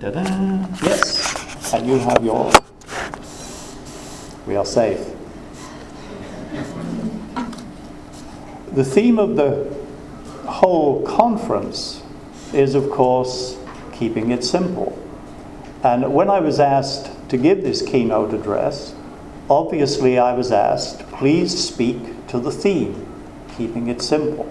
Da-da. Yes, and you have yours. We are safe. The theme of the whole conference is, of course, keeping it simple. And when I was asked to give this keynote address, obviously I was asked, please speak to the theme, keeping it simple.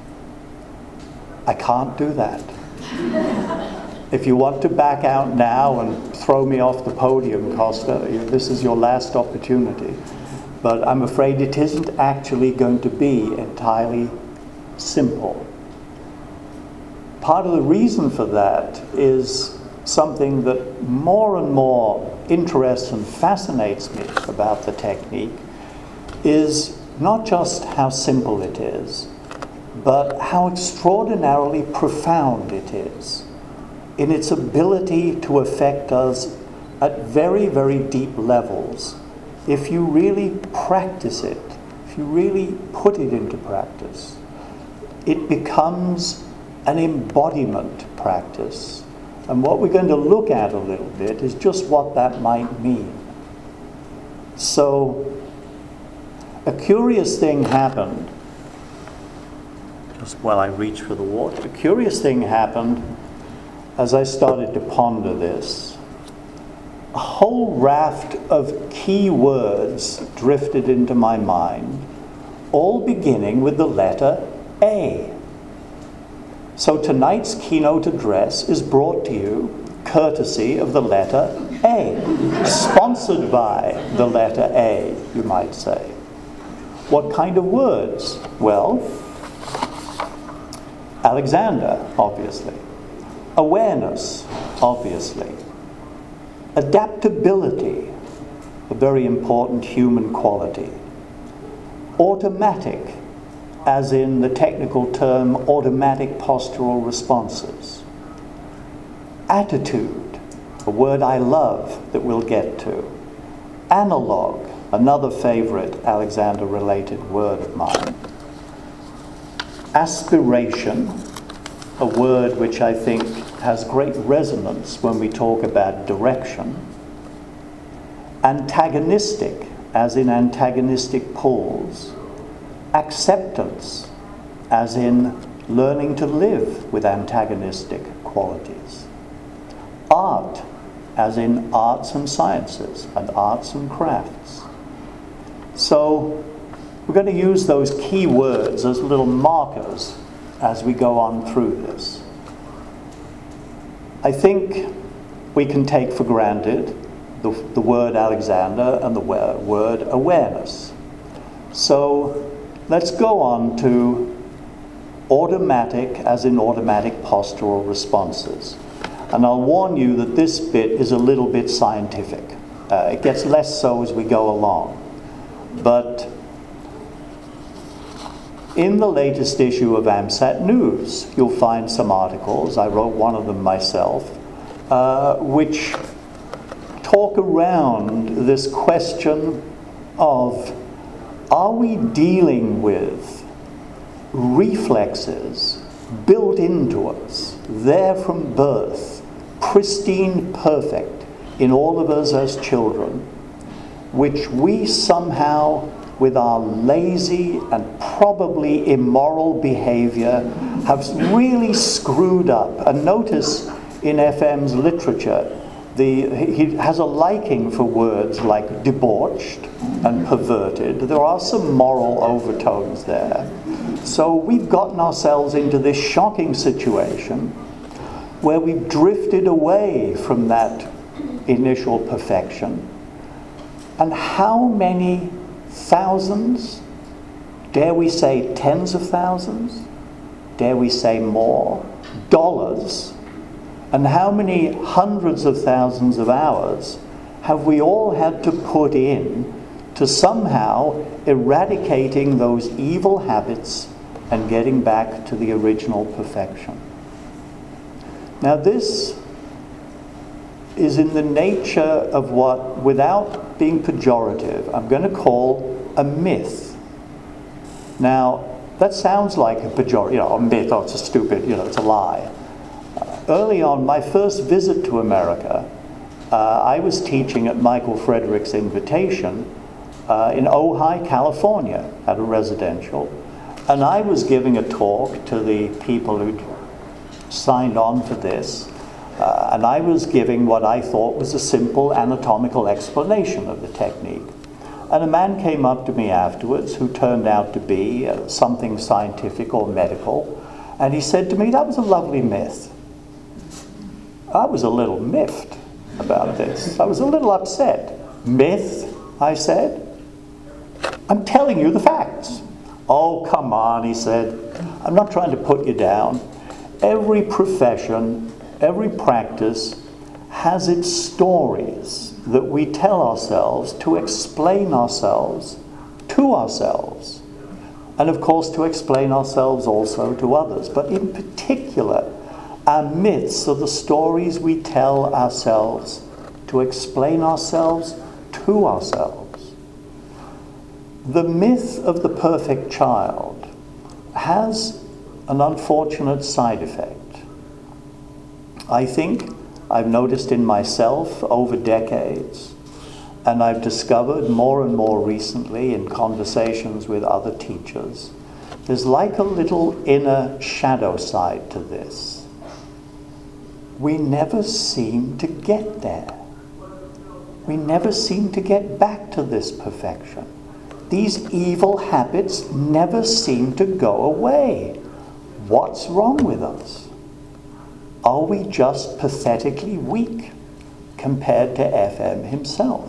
I can't do that. If you want to back out now and throw me off the podium, Costa, this is your last opportunity. But I'm afraid it isn't actually going to be entirely simple. Part of the reason for that is something that more and more interests and fascinates me about the technique is not just how simple it is, but how extraordinarily profound it is in its ability to affect us at very, very deep levels. If you really practice it, if you really put it into practice, it becomes an embodiment practice. And what we're going to look at a little bit is just what that might mean. So, a curious thing happened, just while I reach for the water, a curious thing happened as I started to ponder this. A whole raft of key words drifted into my mind, all beginning with the letter A. So tonight's keynote address is brought to you courtesy of the letter A, sponsored by the letter A, you might say. What kind of words? Well, Alexander, obviously. Awareness, obviously. Adaptability, a very important human quality. Automatic, as in the technical term automatic postural responses. Attitude, a word I love that we'll get to. Analog, another favorite Alexander-related word of mine. Aspiration, a word which I think has great resonance when we talk about direction. Antagonistic, as in antagonistic pulls. Acceptance, as in learning to live with antagonistic qualities. Art, as in arts and sciences and arts and crafts. So we're going to use those key words as little markers as we go on through this. I think we can take for granted the word Alexander and the word awareness. So let's go on to automatic, as in automatic postural responses. And I'll warn you that this bit is a little bit scientific. It gets less so as we go along. But in the latest issue of AMSAT News, you'll find some articles, I wrote one of them myself, which talk around this question of, are we dealing with reflexes built into us, there from birth, pristine, perfect, in all of us as children, which we somehow, with our lazy and probably immoral behavior, have really screwed up. And notice in FM's literature, he has a liking for words like debauched and perverted. There are some moral overtones there. So we've gotten ourselves into this shocking situation where we've drifted away from that initial perfection. And how many thousands, dare we say tens of thousands, dare we say more, dollars, and how many hundreds of thousands of hours have we all had to put in to somehow eradicating those evil habits and getting back to the original perfection? Now this is in the nature of what, without being pejorative, I'm going to call a myth. Now, that sounds like a pejorative, a myth, it's a stupid, it's a lie. early on, my first visit to America, I was teaching at Michael Frederick's invitation in Ojai, California, at a residential. And I was giving a talk to the people who'd signed on for this. And I was giving what I thought was a simple anatomical explanation of the technique. And a man came up to me afterwards who turned out to be something scientific or medical. And he said to me, "That was a lovely myth." I was a little miffed about this. I was a little upset. "Myth?" I said. "I'm telling you the facts." "Oh, come on," he said. "I'm not trying to put you down. Every profession, every practice has its stories that we tell ourselves to explain ourselves to ourselves. And of course to explain ourselves also to others. But in particular, our myths are the stories we tell ourselves to explain ourselves to ourselves. The myth of the perfect child has an unfortunate side effect. I think I've noticed in myself over decades, and I've discovered more and more recently in conversations with other teachers, there's like a little inner shadow side to this. We never seem to get there. We never seem to get back to this perfection. These evil habits never seem to go away. What's wrong with us? Are we just pathetically weak compared to FM himself?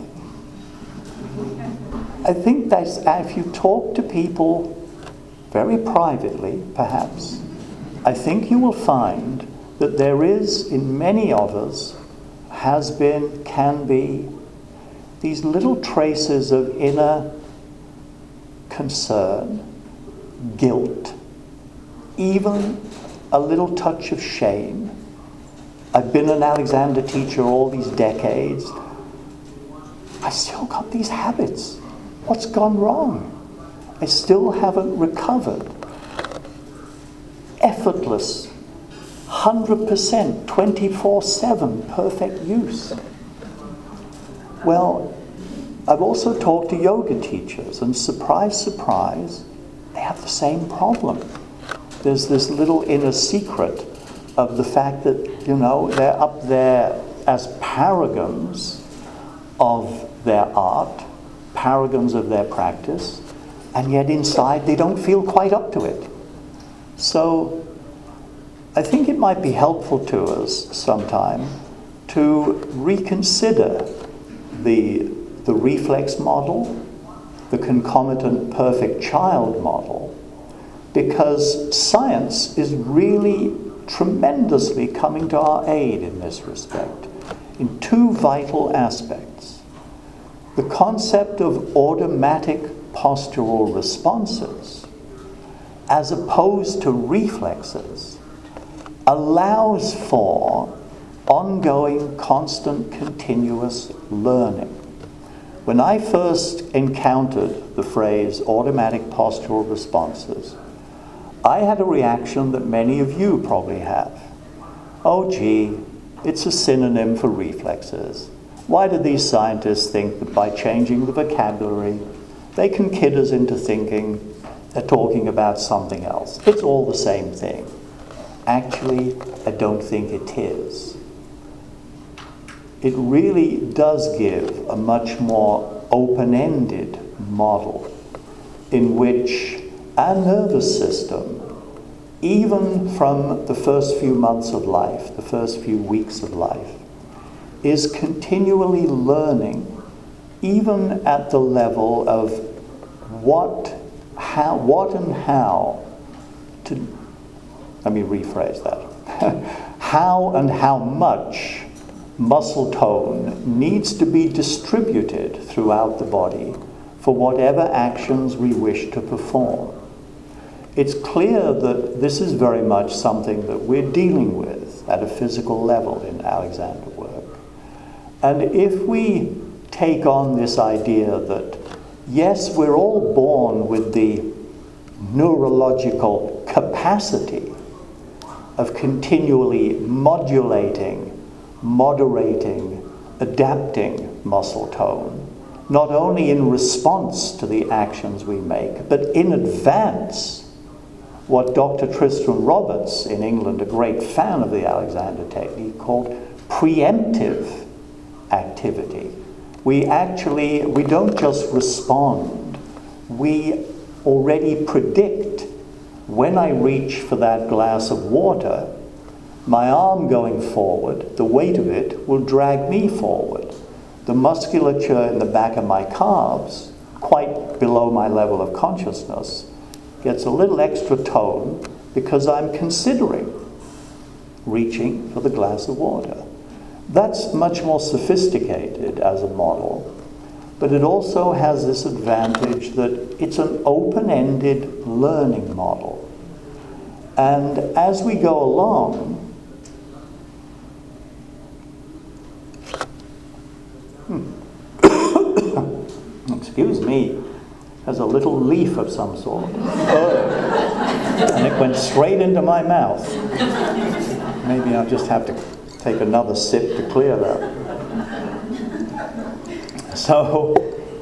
I think that if you talk to people very privately, perhaps, I think you will find that there is, in many of us, has been, can be, these little traces of inner concern, guilt, even a little touch of shame. I've been an Alexander teacher all these decades. I still got these habits. What's gone wrong? I still haven't recovered. Effortless, 100%, 24/7 perfect use. Well, I've also talked to yoga teachers, and surprise, surprise, they have the same problem. There's this little inner secret of the fact that, you know, they're up there as paragons of their art, paragons of their practice, and yet inside they don't feel quite up to it. So I think it might be helpful to us sometime to reconsider the reflex model, the concomitant perfect child model, because science is really tremendously coming to our aid in this respect, in two vital aspects. The concept of automatic postural responses, as opposed to reflexes, allows for ongoing, constant, continuous learning. When I first encountered the phrase automatic postural responses, I had a reaction that many of you probably have. Oh gee, it's a synonym for reflexes. Why do these scientists think that by changing the vocabulary, they can kid us into thinking they're talking about something else? It's all the same thing. Actually, I don't think it is. It really does give a much more open-ended model in which our nervous system, even from the first few months of life, the first few weeks of life, is continually learning, even at the level of what and how to, let me rephrase that, how and how much muscle tone needs to be distributed throughout the body for whatever actions we wish to perform. It's clear that this is very much something that we're dealing with at a physical level in Alexander work. And if we take on this idea that, yes, we're all born with the neurological capacity of continually modulating, moderating, adapting muscle tone, not only in response to the actions we make, but in advance. What Dr. Tristram Roberts in England, a great fan of the Alexander technique, called preemptive activity. We don't just respond, we already predict when I reach for that glass of water, my arm going forward, the weight of it will drag me forward. The musculature in the back of my calves, quite below my level of consciousness, gets a little extra tone because I'm considering reaching for the glass of water. That's much more sophisticated as a model, but it also has this advantage that it's an open-ended learning model. And as we go along, excuse me, has a little leaf of some sort. And it went straight into my mouth. Maybe I'll just have to take another sip to clear that. So,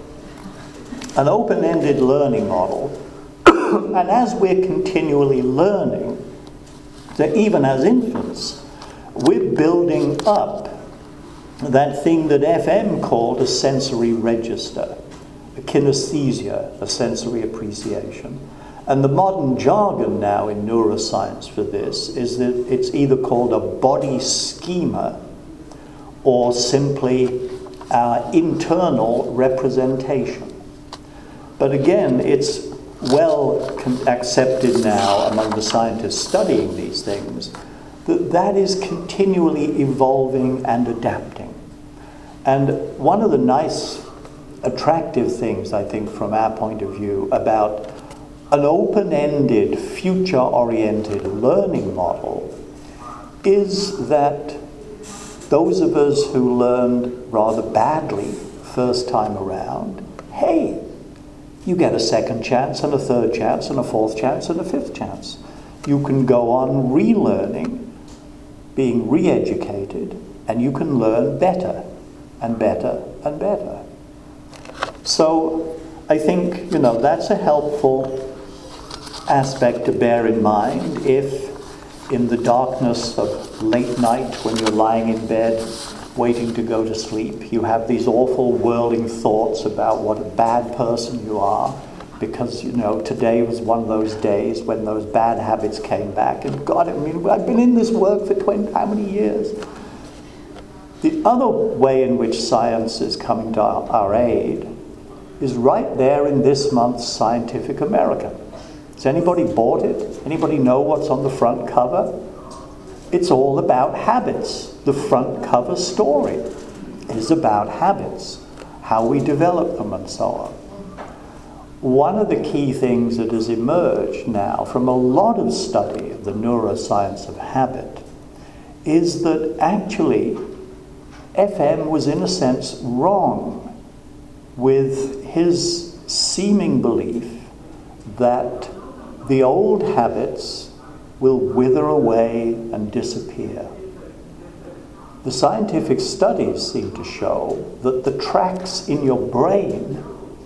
an open-ended learning model. And as we're continually learning, that even as infants, we're building up that thing that FM called a sensory register, a kinesthesia, a sensory appreciation. And the modern jargon now in neuroscience for this is that it's either called a body schema or simply our internal representation. But again, it's well accepted now among the scientists studying these things that is continually evolving and adapting. And one of the nice, attractive things, I think, from our point of view about an open-ended, future-oriented learning model is that those of us who learned rather badly first time around, hey, you get a second chance and a third chance and a fourth chance and a fifth chance. You can go on relearning, being re-educated, and you can learn better and better and better. So I think, that's a helpful aspect to bear in mind if in the darkness of late night when you're lying in bed waiting to go to sleep, you have these awful whirling thoughts about what a bad person you are because, today was one of those days when those bad habits came back. And God, I've been in this work for how many years? The other way in which science is coming to our aid is right there in this month's Scientific American. Has anybody bought it? Anybody know what's on the front cover? It's all about habits. The front cover story is about habits, how we develop them and so on. One of the key things that has emerged now from a lot of study of the neuroscience of habit is that actually FM was in a sense wrong with his seeming belief that the old habits will wither away and disappear. The scientific studies seem to show that the tracks in your brain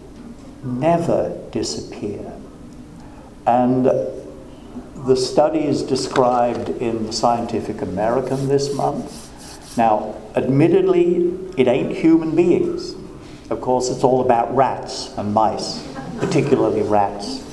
never disappear. And the studies described in the Scientific American this month, now admittedly it ain't human beings. Of course it's all about rats and mice, particularly rats.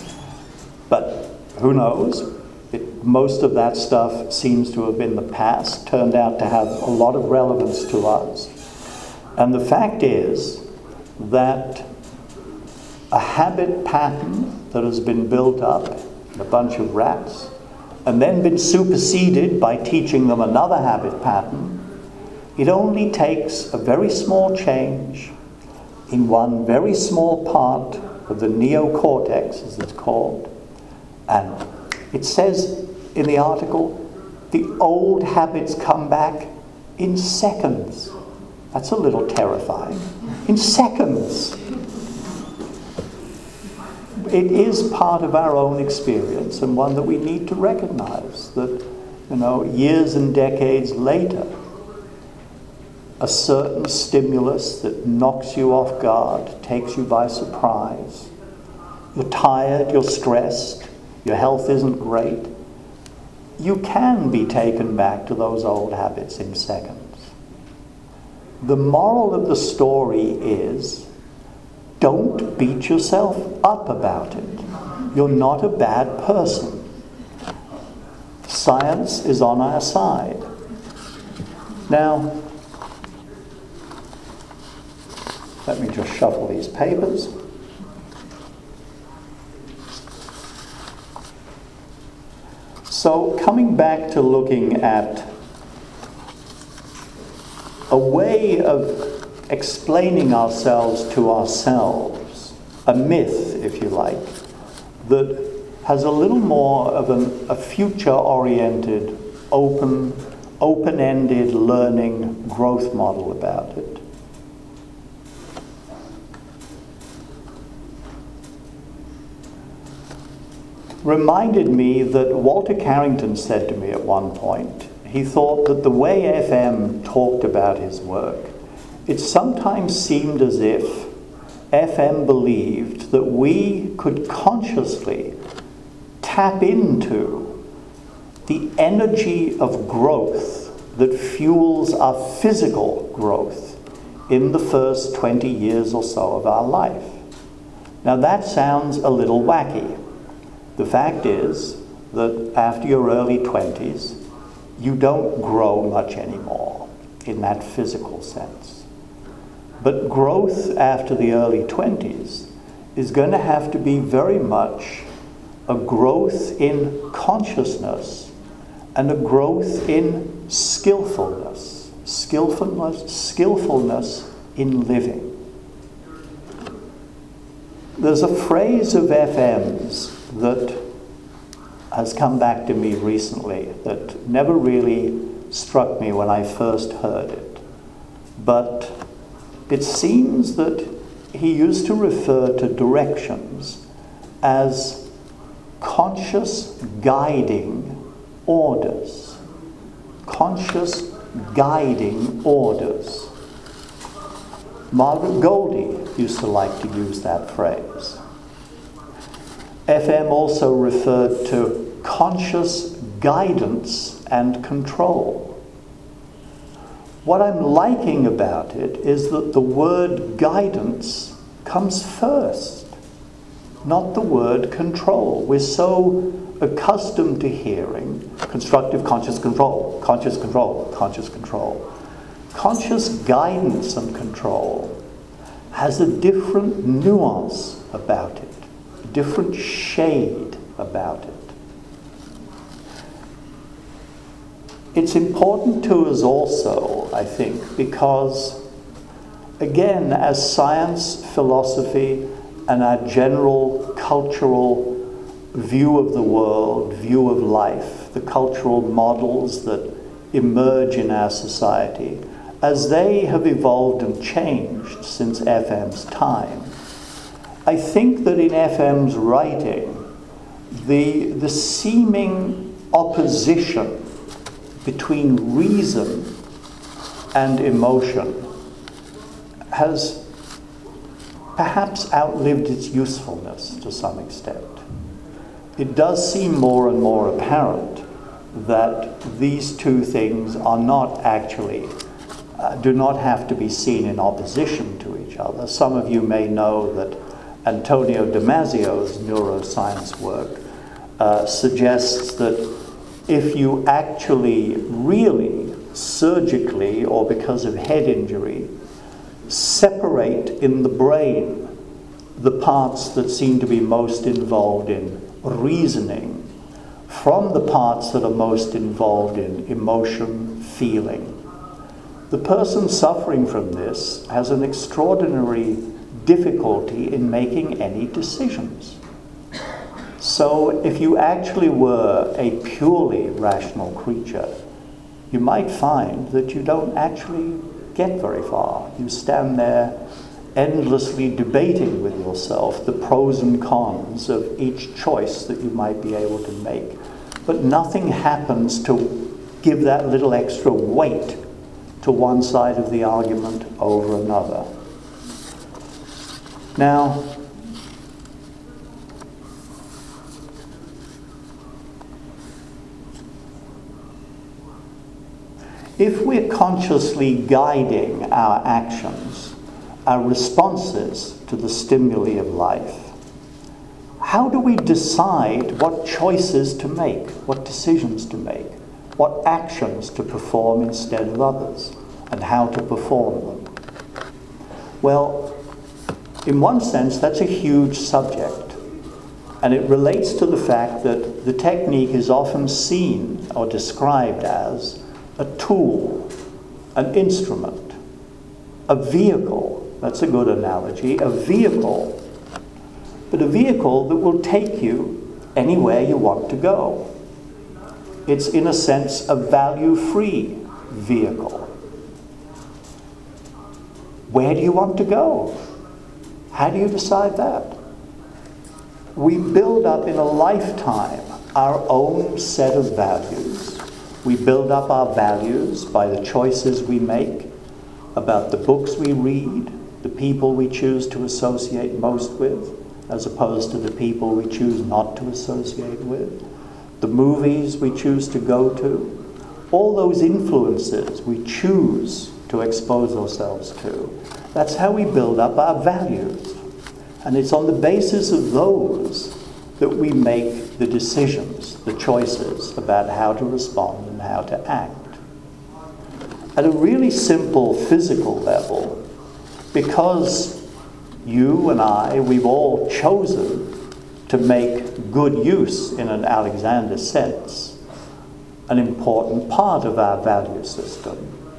But who knows? Most of that stuff seems to have been the past, turned out to have a lot of relevance to us. And the fact is that a habit pattern that has been built up in a bunch of rats and then been superseded by teaching them another habit pattern, it only takes a very small change in one very small part of the neocortex, as it's called. And it says in the article, the old habits come back in seconds. That's a little terrifying. In seconds. It is part of our own experience and one that we need to recognize that years and decades later, a certain stimulus that knocks you off guard, takes you by surprise. You're tired, you're stressed, your health isn't great. You can be taken back to those old habits in seconds. The moral of the story is, don't beat yourself up about it. You're not a bad person. Science is on our side. Now, let me just shuffle these papers. So, coming back to looking at a way of explaining ourselves to ourselves, a myth, if you like, that has a little more of a future-oriented, open-ended learning growth model about it. Reminded me that Walter Carrington said to me at one point, he thought that the way FM talked about his work, it sometimes seemed as if FM believed that we could consciously tap into the energy of growth that fuels our physical growth in the first 20 years or so of our life. Now that sounds a little wacky. The fact is that after your early 20s, you don't grow much anymore in that physical sense. But growth after the early 20s is going to have to be very much a growth in consciousness and a growth in skillfulness in living. There's a phrase of FM's that has come back to me recently that never really struck me when I first heard it. But it seems that he used to refer to directions as conscious guiding orders. Conscious guiding orders. Margaret Goldie used to like to use that phrase. FM also referred to conscious guidance and control. What I'm liking about it is that the word guidance comes first, not the word control. We're so accustomed to hearing constructive conscious control, conscious control, conscious control. Conscious guidance and control has a different nuance about it, a different shade about it. It's important to us also, I think, because, again, as science, philosophy, and our general cultural view of the world, view of life, the cultural models that emerge in our society, as they have evolved and changed since FM's time, I think that in FM's writing, the seeming opposition between reason and emotion has perhaps outlived its usefulness to some extent. It does seem more and more apparent that these two things are not actually, do not have to be seen in opposition to each other. Some of you may know that Antonio Damasio's neuroscience work suggests that if you actually really surgically or because of head injury separate in the brain the parts that seem to be most involved in reasoning from the parts that are most involved in emotion, feeling, the person suffering from this has an extraordinary difficulty in making any decisions. So if you actually were a purely rational creature, you might find that you don't actually get very far. You stand there endlessly debating with yourself the pros and cons of each choice that you might be able to make. But nothing happens to give that little extra weight to one side of the argument over another. Now, if we're consciously guiding our actions, our responses to the stimuli of life, how do we decide what choices to make, what decisions to make, what actions to perform instead of others, and how to perform them? Well, in one sense, that's a huge subject, and it relates to the fact that the technique is often seen or described as a tool, an instrument, a vehicle. That's a good analogy, a vehicle. But a vehicle that will take you anywhere you want to go. It's, in a sense, a value-free vehicle. Where do you want to go? How do you decide that? We build up in a lifetime our own set of values. We build up our values by the choices we make about the books we read, the people we choose to associate most with, as opposed to the people we choose not to associate with, the movies we choose to go to, all those influences we choose to expose ourselves to. That's how we build up our values. And it's on the basis of those that we make the decisions, the choices about how to respond and how to act. At a really simple physical level, because you and I, we've all chosen to make good use, in an Alexander sense, an important part of our value system.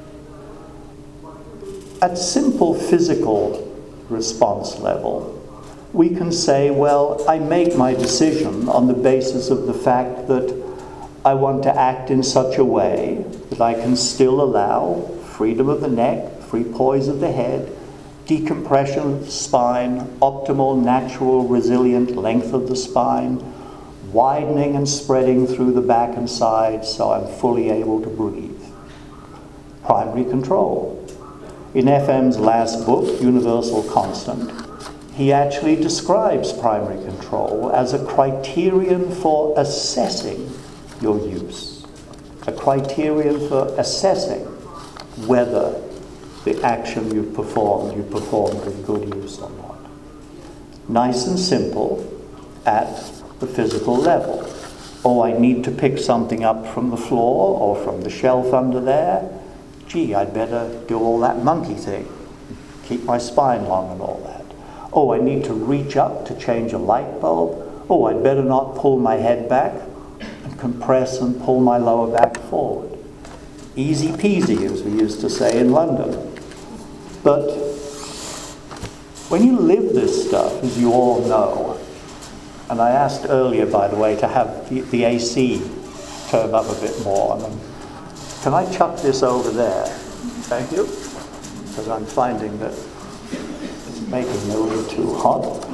At simple physical response level, we can say, well, I make my decision on the basis of the fact that I want to act in such a way that I can still allow freedom of the neck, free poise of the head, decompression of the spine, optimal, natural, resilient length of the spine, widening and spreading through the back and sides so I'm fully able to breathe. Primary control. In FM's last book, Universal Constant, he actually describes primary control as a criterion for assessing your use, a criterion for assessing whether the action you performed with good use or not. Nice and simple at the physical level. Oh, I need to pick something up from the floor or from the shelf under there. Gee, I'd better do all that monkey thing, keep my spine long and all that. Oh, I need to reach up to change a light bulb. Oh, I'd better not pull my head back and compress and pull my lower back forward. Easy peasy, as we used to say in London. But when you live this stuff, as you all know, and I asked earlier, by the way, to have the AC turn up a bit more. Can I chuck this over there? Thank you. Because I'm finding that it's making me a little too hot.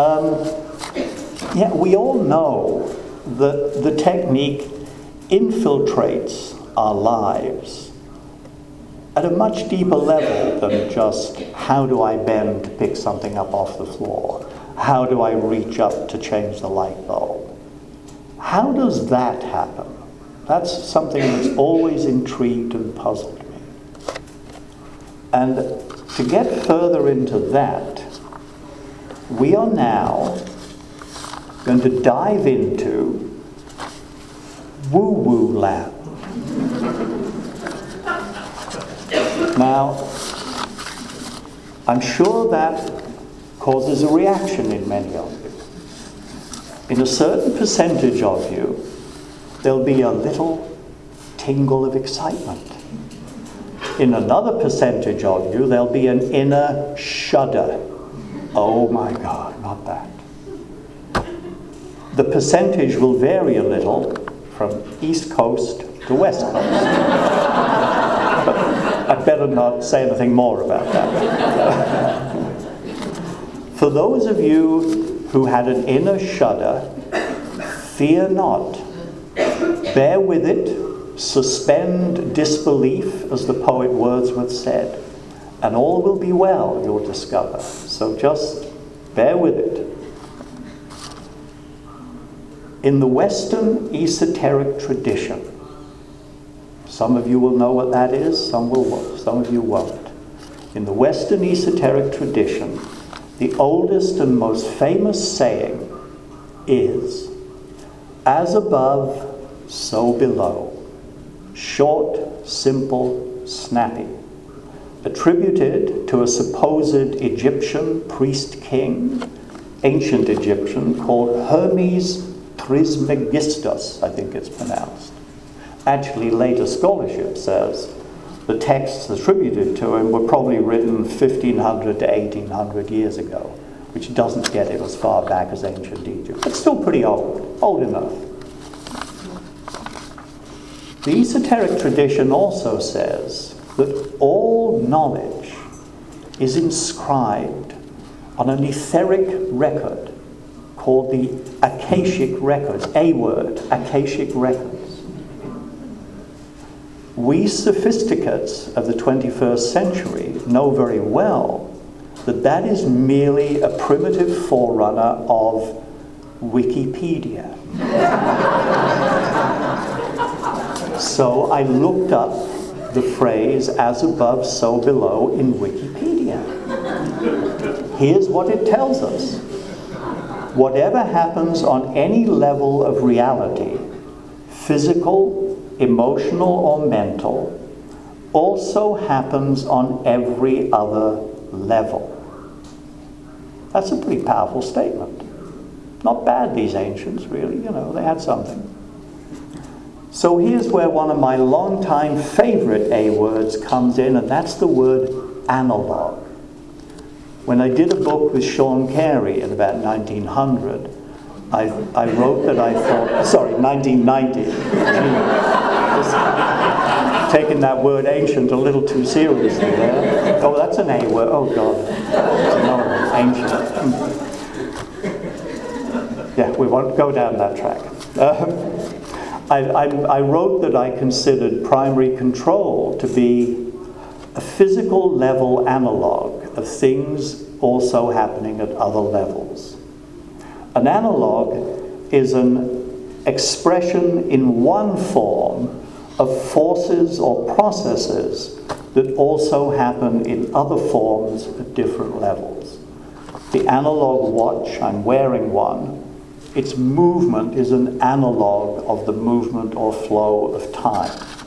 Yeah, we all know that the technique infiltrates our lives at a much deeper level than just how do I bend to pick something up off the floor? How do I reach up to change the light bulb? How does that happen? That's something that's always intrigued and puzzled me. And to get further into that, we are now going to dive into woo-woo land. Now, I'm sure that causes a reaction in many of you. In a certain percentage of you, there'll be a little tingle of excitement. In another percentage of you, there'll be an inner shudder. Oh my God, not that. The percentage will vary a little from East Coast to West Coast. But I'd better not say anything more about that. For those of you who had an inner shudder, fear not. Bear with it, Suspend disbelief, as the poet Wordsworth said, and all will be well, you'll discover. So just bear with it. In the Western esoteric tradition, some of you will know what that is, some of you won't. In the Western esoteric tradition, the oldest and most famous saying is, "As above, so below." Short, simple, snappy. Attributed to a supposed Egyptian priest-king, ancient Egyptian, called Hermes Trismegistus, I think it's pronounced. Actually, later scholarship says the texts attributed to him were probably written 1500 to 1800 years ago, which doesn't get it as far back as ancient Egypt, but still pretty old enough. The esoteric tradition also says that all knowledge is inscribed on an etheric record called the Akashic Records, a word, Akashic Records. We sophisticates of the 21st century know very well that that is merely a primitive forerunner of Wikipedia. So I looked up the phrase, "as above, so below," in Wikipedia. Here's what it tells us. Whatever happens on any level of reality, physical, emotional, or mental, also happens on every other level. That's a pretty powerful statement. Not bad, these ancients, really. They had something. So here's where one of my longtime favorite A words comes in, and that's the word analog. When I did a book with Sean Carey in about 1900, I wrote that I thought, sorry, 1990. Taking that word ancient a little too seriously there. Oh, that's an A word. Oh, God. Ancient. Yeah, we won't go down that track. I wrote that I considered primary control to be a physical level analog of things also happening at other levels. An analog is an expression in one form of forces or processes that also happen in other forms at different levels. The analog watch, I'm wearing one, its movement is an analog of the movement or flow of time.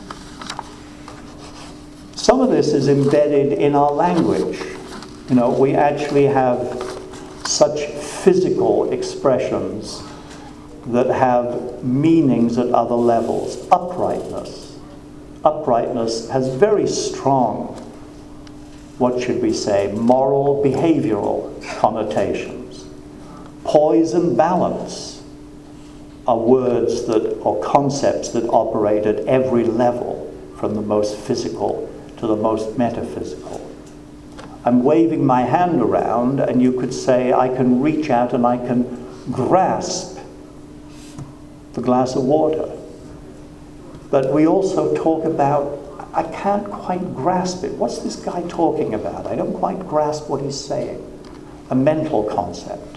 Some of this is embedded in our language. We actually have such physical expressions that have meanings at other levels. Uprightness. Uprightness has very strong, what should we say, moral, behavioral connotations. Poise and balance are words or concepts that operate at every level, from the most physical to the most metaphysical. I'm waving my hand around, and you could say I can reach out and I can grasp the glass of water. But we also talk about, I can't quite grasp it. What's this guy talking about? I don't quite grasp what he's saying. A mental concept.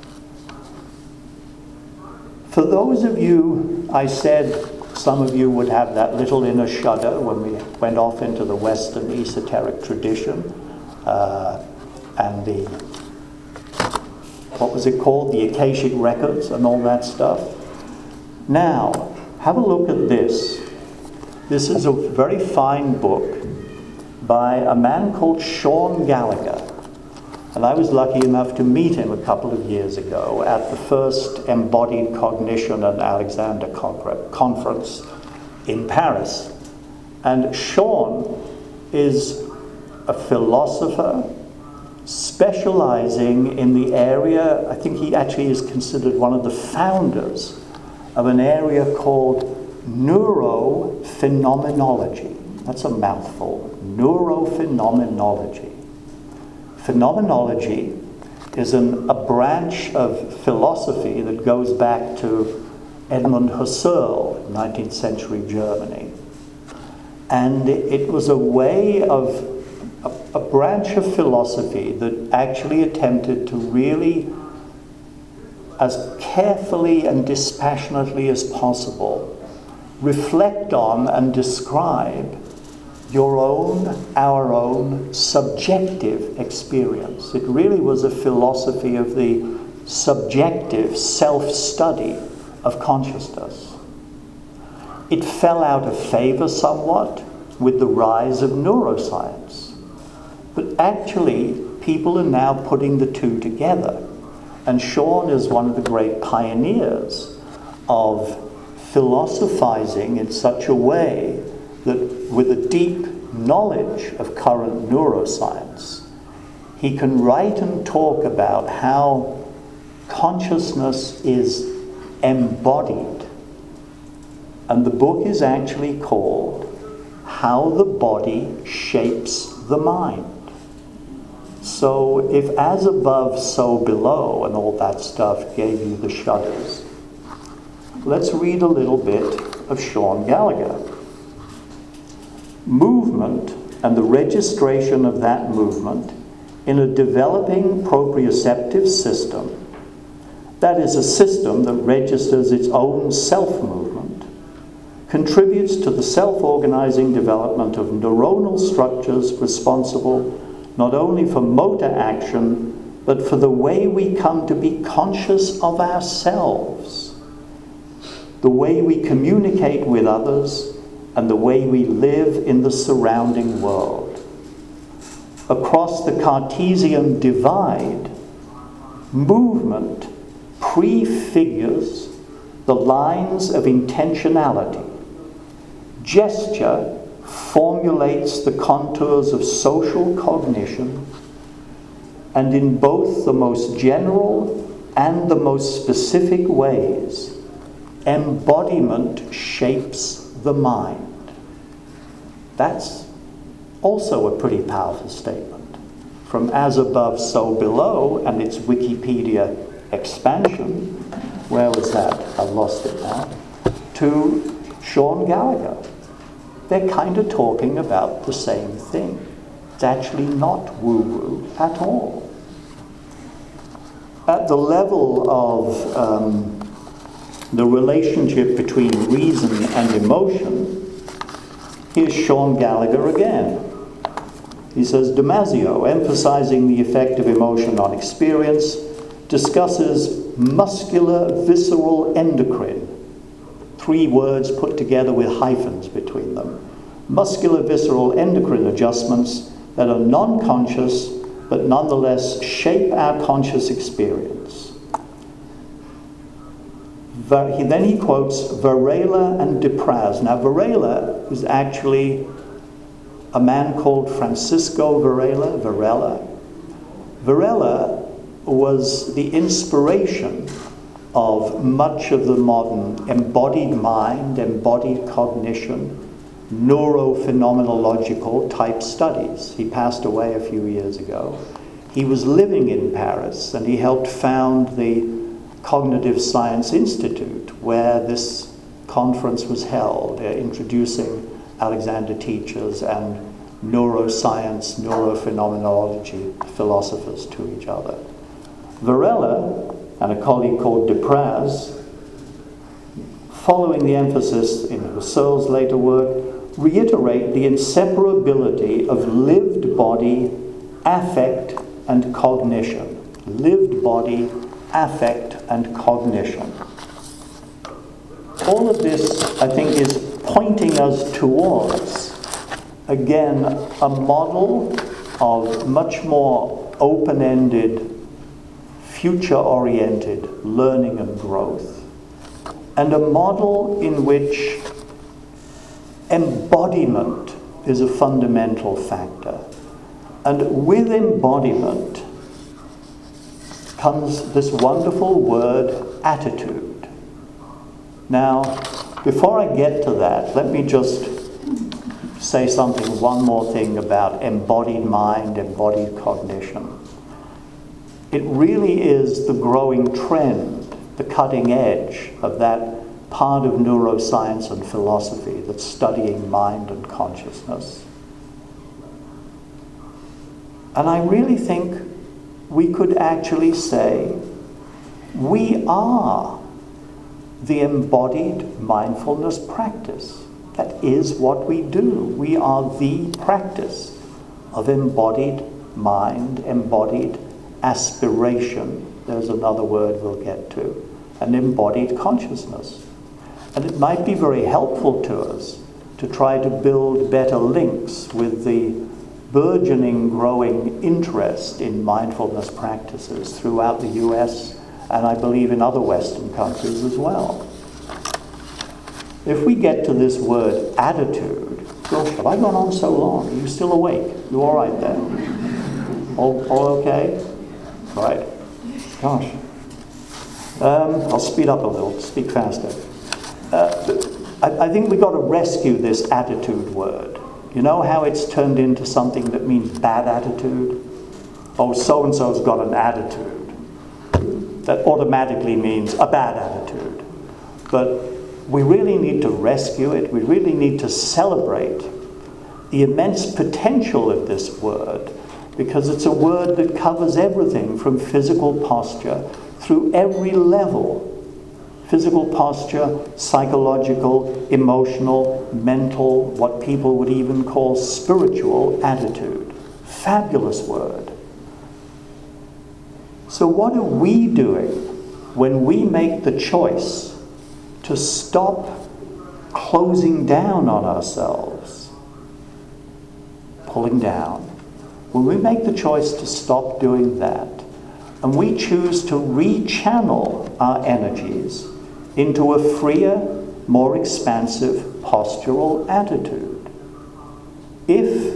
For those of you, I said some of you would have that little inner shudder when we went off into the Western esoteric tradition, and the, what was it called? The Akashic Records and all that stuff. Now, have a look at this. This is a very fine book by a man called Sean Gallagher. And I was lucky enough to meet him a couple of years ago at the first Embodied Cognition and Alexander conference in Paris. And Sean is a philosopher specializing in the area, I think he actually is considered one of the founders of an area called neurophenomenology. That's a mouthful. Neurophenomenology. Phenomenology is a branch of philosophy that goes back to Edmund Husserl in 19th century Germany. And it was a way of a branch of philosophy that actually attempted to really, as carefully and dispassionately as possible, reflect on and describe your own, our own subjective experience. It really was a philosophy of the subjective self-study of consciousness. It fell out of favor somewhat with the rise of neuroscience. But actually, people are now putting the two together. And Sean is one of the great pioneers of philosophizing in such a way that with a deep knowledge of current neuroscience, he can write and talk about how consciousness is embodied. And the book is actually called How the Body Shapes the Mind. So if as above, so below, and all that stuff gave you the shudders, let's read a little bit of Sean Gallagher. Movement and the registration of that movement in a developing proprioceptive system, that is a system that registers its own self-movement, contributes to the self-organizing development of neuronal structures responsible not only for motor action, but for the way we come to be conscious of ourselves, the way we communicate with others, and the way we live in the surrounding world. Across the Cartesian divide, movement prefigures the lines of intentionality. Gesture formulates the contours of social cognition, and in both the most general and the most specific ways, embodiment shapes the mind. That's also a pretty powerful statement. From as above, so below, and its Wikipedia expansion, where was that? I lost it now, to Sean Gallagher. They're kind of talking about the same thing. It's actually not woo-woo at all. At the level of the relationship between reason and emotion, here's Sean Gallagher again. He says, Damasio, emphasizing the effect of emotion on experience, discusses muscular visceral endocrine. 3 words put together with hyphens between them. Muscular visceral endocrine adjustments that are non-conscious but nonetheless shape our conscious experience. Then he quotes Varela and Depraz. Now Varela is actually a man called Francisco Varela. Varela was the inspiration of much of the modern embodied mind, embodied cognition, neurophenomenological type studies. He passed away a few years ago. He was living in Paris, and he helped found the Cognitive Science Institute, where this conference was held, introducing Alexander Teachers and neuroscience, neurophenomenology philosophers to each other. Varela and a colleague called Depraz, following the emphasis in Husserl's later work, reiterate the inseparability of lived body, affect, and cognition. Lived body, affect, and cognition. All of this, I think, is pointing us towards, again, a model of much more open-ended, future-oriented learning and growth, and a model in which embodiment is a fundamental factor. And with embodiment comes this wonderful word, attitude. Now, before I get to that, let me just say one more thing about embodied mind, embodied cognition. It really is the growing trend, the cutting edge of that part of neuroscience and philosophy that's studying mind and consciousness. And I really think we could actually say we are the embodied mindfulness practice. That is what we do. We are the practice of embodied mind, embodied aspiration. There's another word we'll get to. And embodied consciousness. And it might be very helpful to us to try to build better links with the burgeoning, growing interest in mindfulness practices throughout the US and I believe in other Western countries as well. If we get to this word attitude, gosh, have I gone on so long? Are you still awake? You all right there? All okay? All right. Gosh. I'll speed up a little, speak faster. I think we've got to rescue this attitude word. You know how it's turned into something that means bad attitude? Oh, so-and-so's got an attitude. That automatically means a bad attitude. But we really need to rescue it. We really need to celebrate the immense potential of this word, because it's a word that covers everything from physical posture through every level. Physical posture, psychological, emotional, mental, what people would even call spiritual attitude. Fabulous word. So what are we doing when we make the choice to stop closing down on ourselves, pulling down? When we make the choice to stop doing that, and we choose to rechannel our energies into a freer, more expansive postural attitude. If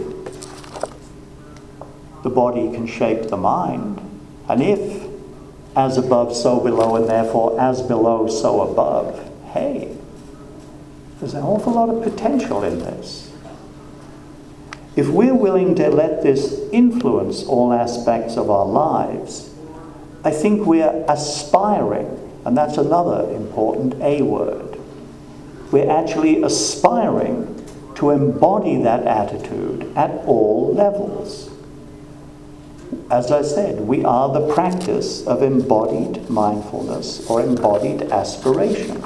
the body can shape the mind, and if as above, so below, and therefore as below, so above, hey, there's an awful lot of potential in this. If we're willing to let this influence all aspects of our lives, I think we're aspiring, and that's another important A word. We're actually aspiring to embody that attitude at all levels. As I said, we are the practice of embodied mindfulness or embodied aspiration.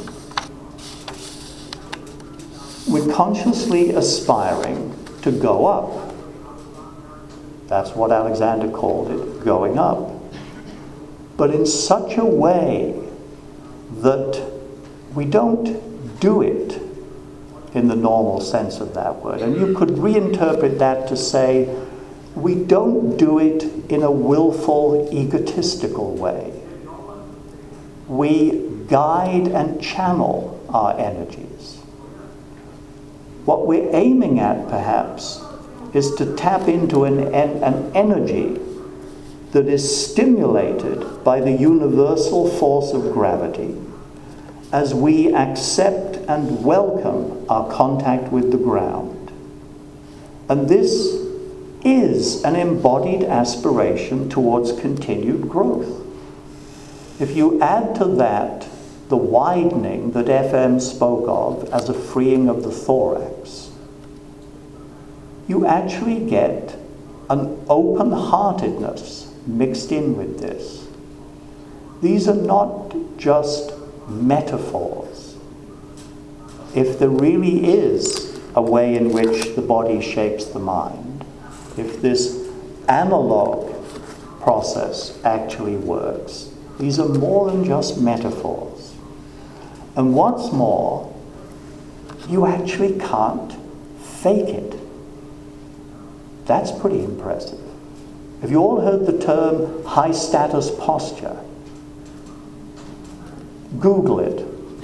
We're consciously aspiring to go up. That's what Alexander called it, going up. But in such a way that we don't do it in the normal sense of that word. And you could reinterpret that to say, we don't do it in a willful, egotistical way. We guide and channel our energies. What we're aiming at, perhaps, is to tap into an energy that is stimulated by the universal force of gravity as we accept and welcome our contact with the ground. And this is an embodied aspiration towards continued growth. If you add to that the widening that FM spoke of as a freeing of the thorax, you actually get an open-heartedness mixed in with this. These are not just metaphors. If there really is a way in which the body shapes the mind, if this analog process actually works, these are more than just metaphors. And what's more, you actually can't fake it. That's pretty impressive. Have you all heard the term high status posture? Google it.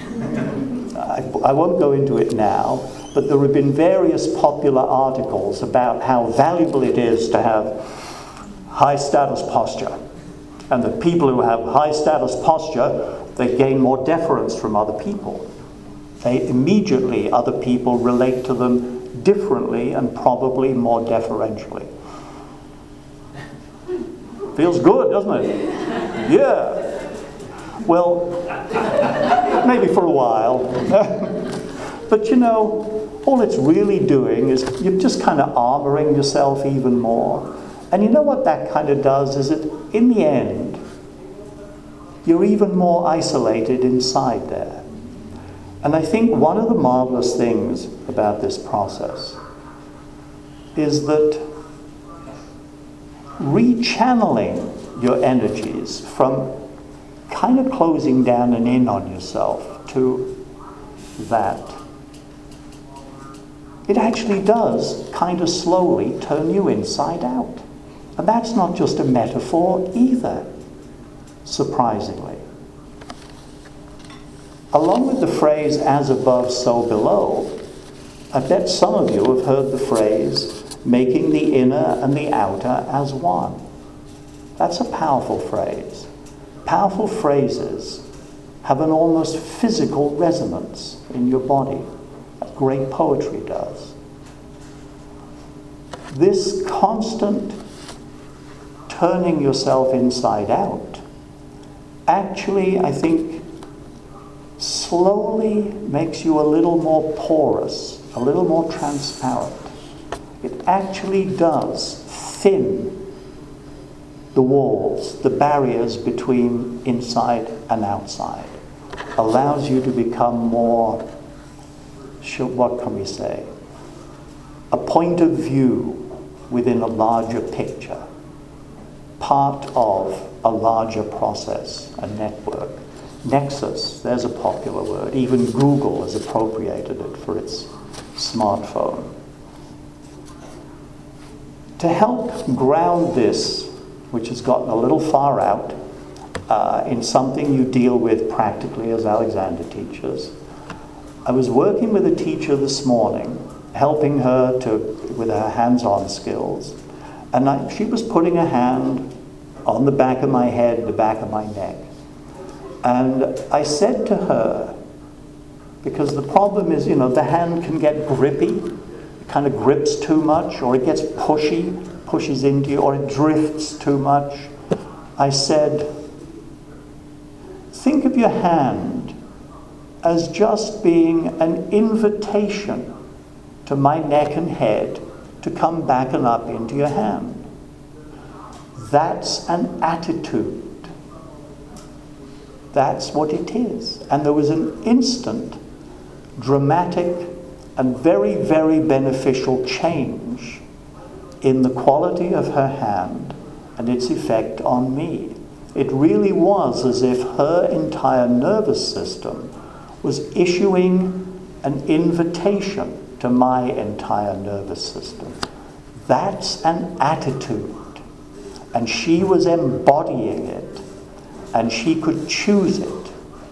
I won't go into it now, but there have been various popular articles about how valuable it is to have high status posture. And that people who have high status posture, they gain more deference from other people. They immediately, other people relate to them differently and probably more deferentially. Feels good, doesn't it? Yeah. Well, maybe for a while. But you know, all it's really doing is you're just kind of armoring yourself even more. And you know what that kind of does is it, in the end, you're even more isolated inside there. And I think one of the marvelous things about this process is that rechanneling your energies from kind of closing down and in on yourself to that, it actually does kind of slowly turn you inside out. And that's not just a metaphor either, surprisingly. Along with the phrase, as above, so below, I bet some of you have heard the phrase, making the inner and the outer as one. That's a powerful phrase. Powerful phrases have an almost physical resonance in your body. Great poetry does. This constant turning yourself inside out actually, I think, slowly makes you a little more porous, a little more transparent. It actually does thin the walls, the barriers between inside and outside. Allows you to become more, what can we say? A point of view within a larger picture. Part of a larger process, a network. Nexus, there's a popular word. Even Google has appropriated it for its smartphone. To help ground this, which has gotten a little far out, in something you deal with practically as Alexander teaches, I was working with a teacher this morning, helping her with her hands-on skills, and she was putting a hand on the back of my head, the back of my neck. And I said to her, because the problem is, the hand can get grippy, it kind of grips too much, or it gets pushes into you, or it drifts too much. I said, think of your hand as just being an invitation to my neck and head to come back and up into your hand. That's an attitude. That's what it is. And there was an instant, dramatic, and very, very beneficial change in the quality of her hand and its effect on me. It really was as if her entire nervous system was issuing an invitation to my entire nervous system. That's an attitude. And she was embodying it. And she could choose it.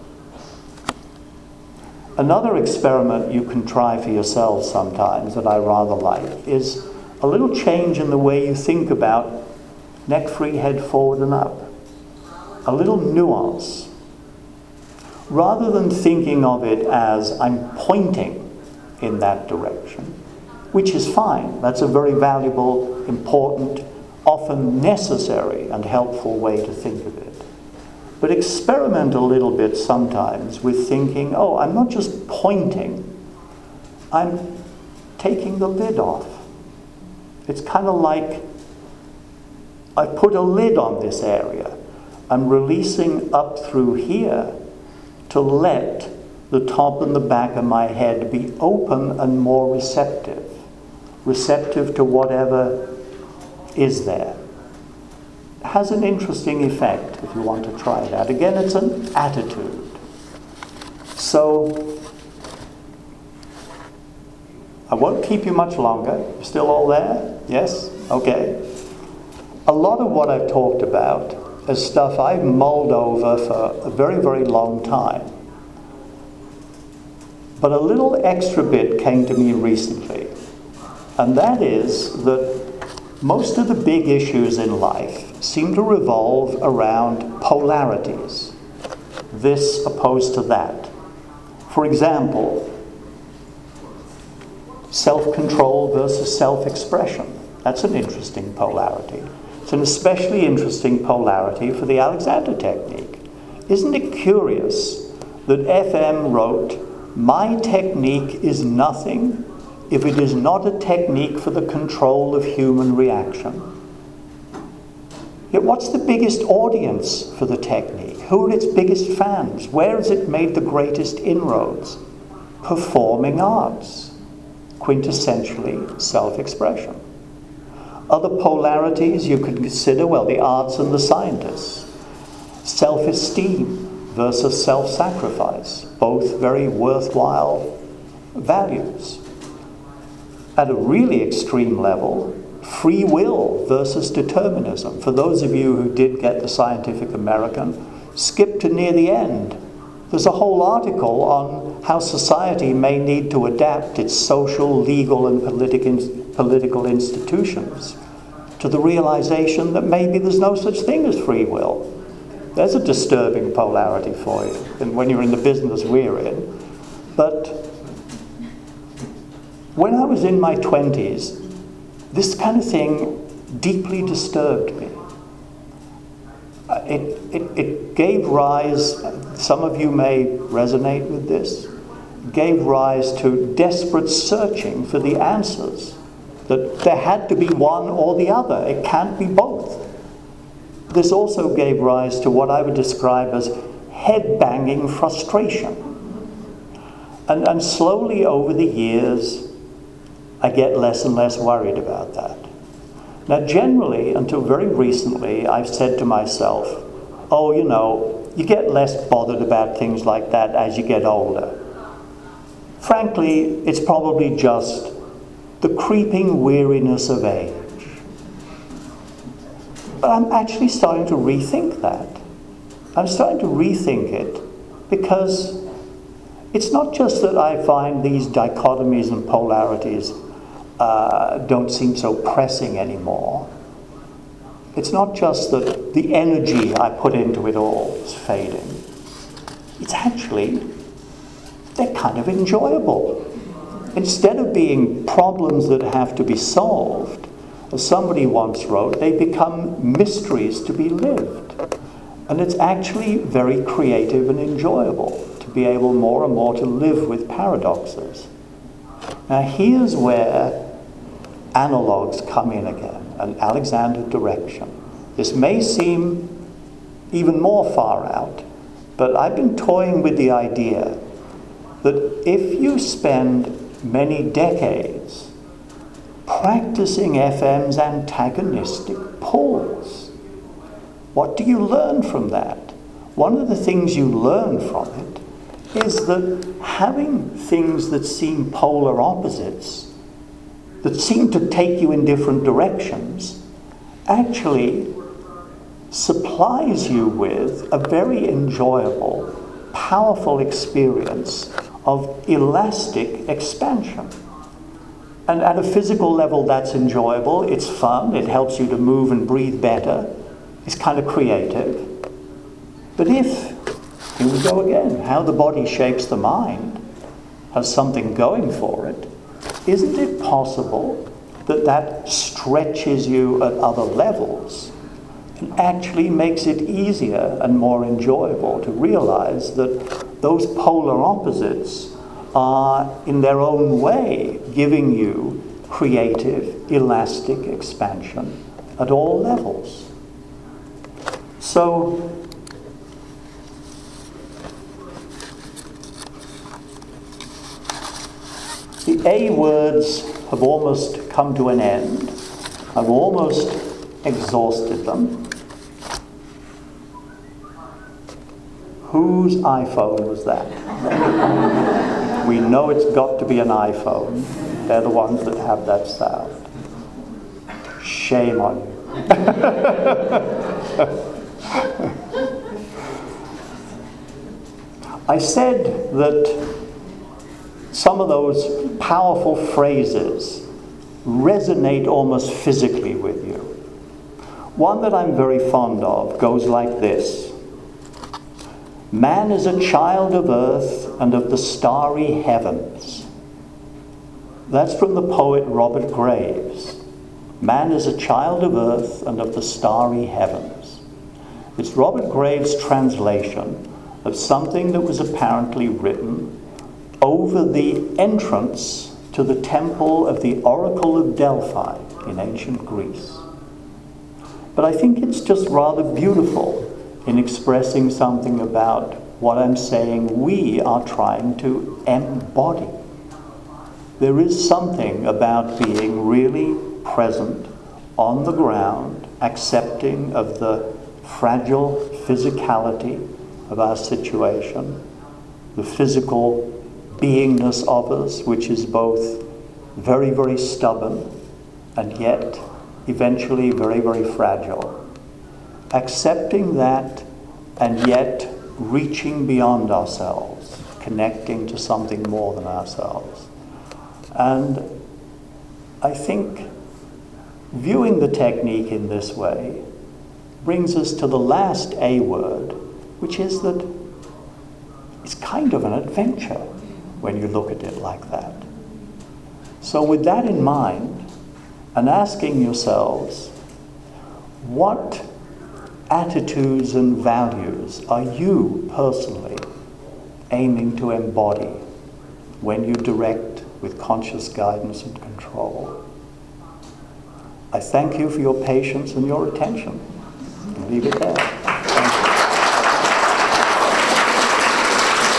Another experiment you can try for yourselves sometimes that I rather like is a little change in the way you think about neck free, head forward and up. A little nuance. Rather than thinking of it as I'm pointing in that direction, which is fine. That's a very valuable, important, often necessary and helpful way to think of it. But experiment a little bit sometimes with thinking, I'm not just pointing, I'm taking the lid off. It's kind of like I put a lid on this area. I'm releasing up through here to let the top and the back of my head be open and more receptive to whatever is there. It has an interesting effect if you want to try that. Again, it's an attitude. So, I won't keep you much longer. You're still all there? Yes? Okay. A lot of what I've talked about is stuff I've mulled over for a very, very long time. But a little extra bit came to me recently. And that is that most of the big issues in life seem to revolve around polarities. This opposed to that. For example, self-control versus self-expression. That's an interesting polarity. It's an especially interesting polarity for the Alexander technique. Isn't it curious that FM wrote, "My technique is nothing if it is not a technique for the control of human reaction"? Yet what's the biggest audience for the technique? Who are its biggest fans? Where has it made the greatest inroads? Performing arts, quintessentially self-expression. Other polarities you could consider, well, the arts and the scientists. Self-esteem versus self-sacrifice, both very worthwhile values. At a really extreme level, free will versus determinism. For those of you who did get the Scientific American, skip to near the end. There's a whole article on how society may need to adapt its social, legal, and political institutions to the realization that maybe there's no such thing as free will. There's a disturbing polarity for you, and when you're in the business we're in. But when I was in my 20s, this kind of thing deeply disturbed me. It gave rise, some of you may resonate with this, gave rise to desperate searching for the answers. That there had to be one or the other. It can't be both. This also gave rise to what I would describe as head-banging frustration. And slowly over the years, I get less and less worried about that. Now, generally, until very recently, I've said to myself, oh, you know, you get less bothered about things like that as you get older. Frankly, it's probably just the creeping weariness of age. But I'm actually starting to rethink that. I'm starting to rethink it because it's not just that I find these dichotomies and polarities don't seem so pressing anymore. It's not just that the energy I put into it all is fading. It's actually, they're kind of enjoyable. Instead of being problems that have to be solved, as somebody once wrote, they become mysteries to be lived. And it's actually very creative and enjoyable to be able more and more to live with paradoxes. Now here's where analogues come in again, an Alexander direction. This may seem even more far out, but I've been toying with the idea that if you spend many decades practicing FM's antagonistic pulls, what do you learn from that? One of the things you learn from it is that having things that seem polar opposites, that seem to take you in different directions, actually supplies you with a very enjoyable, powerful experience of elastic expansion. And at a physical level, that's enjoyable, it's fun, it helps you to move and breathe better, it's kind of creative. But if, here we go again, how the body shapes the mind has something going for it, isn't it possible that that stretches you at other levels and actually makes it easier and more enjoyable to realize that those polar opposites are, in their own way, giving you creative, elastic expansion at all levels? So, the A words have almost come to an end. I've almost exhausted them. Whose iPhone was that? We know it's got to be an iPhone. They're the ones that have that sound. Shame on you. I said that some of those powerful phrases resonate almost physically with you. One that I'm very fond of goes like this. Man is a child of earth and of the starry heavens. That's from the poet Robert Graves. Man is a child of earth and of the starry heavens. It's Robert Grave's translation of something that was apparently written over the entrance to the temple of the Oracle of Delphi in ancient Greece. But I think it's just rather beautiful in expressing something about what I'm saying we are trying to embody. There is something about being really present on the ground, accepting of the fragile physicality of our situation, the physical beingness of us, which is both very, very stubborn and yet eventually very, very fragile. Accepting that and yet reaching beyond ourselves, connecting to something more than ourselves. And I think viewing the technique in this way brings us to the last A word, which is that it's kind of an adventure when you look at it like that. So with that in mind, and asking yourselves, what attitudes and values are you personally aiming to embody when you direct with conscious guidance and control? I thank you for your patience and your attention. I'll leave it there. Thank you.